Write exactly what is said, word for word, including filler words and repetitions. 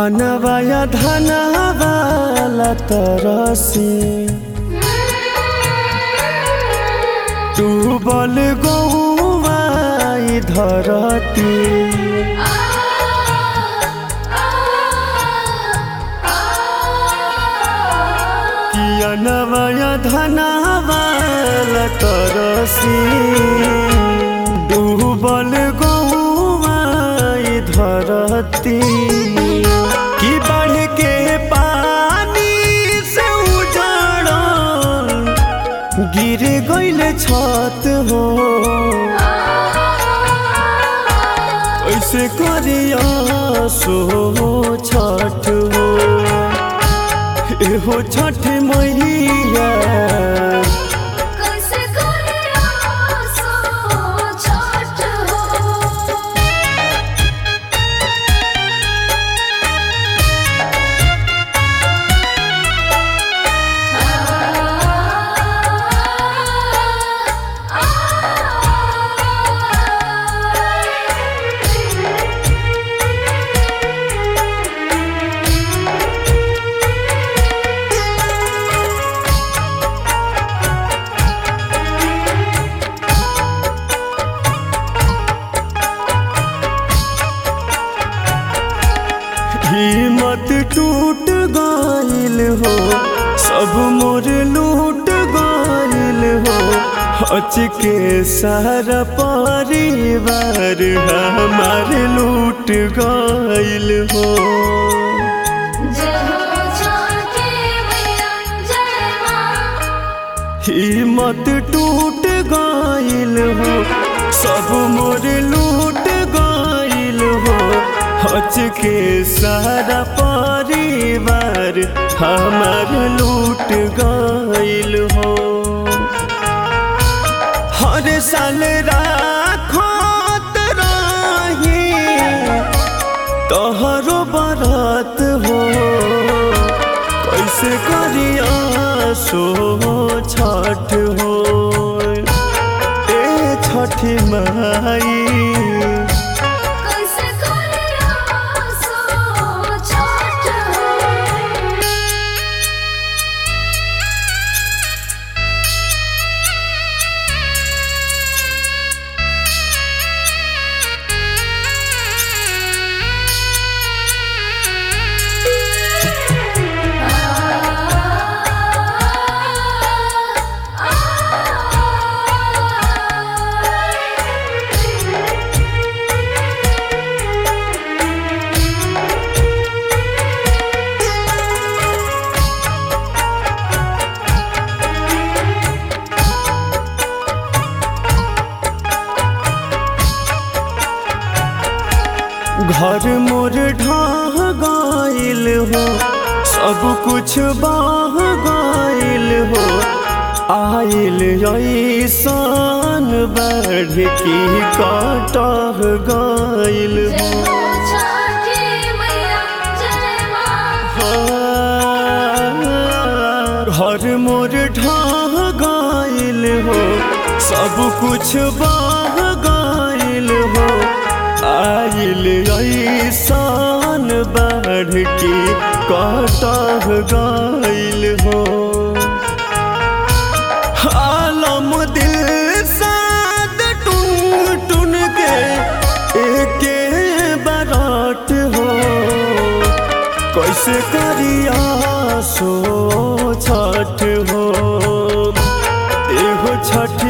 अनवाया धनवाला तरसी डूबल गौवा धरती कि अनवाया धनवाला तरसी डूबल गौवा धरती कि बढ़ के पानी से उजाड़ल गिर गइल छत हो ऐसे करिया सो छठ हो एहो छठ मैया हिम्मत टूट गइल हो सब मोर लूट गइल हो हच के सारा परिवार हमार लूट गइल हो हिम्मत टूट गइल हो सब मोर लूट गइल हो हच के सारा परिवार हमार लूट गइल हो हर साल राखत रही तोहरो बरत हो कैसे करिया सो छठ हो ए छठी माई घर मोर ढह गइल हो सब कुछ बह गइल हो आइल ऐसन बढ़ की कटह गइल हो घर मोर ढह गइल हो सब कुछ बह गइल हो आइल ऐसन बढ़ के कटह गइल हो आलम दिल साद टून टून के एके बरात हो कैसे करिया सो छठ हो एहो छठ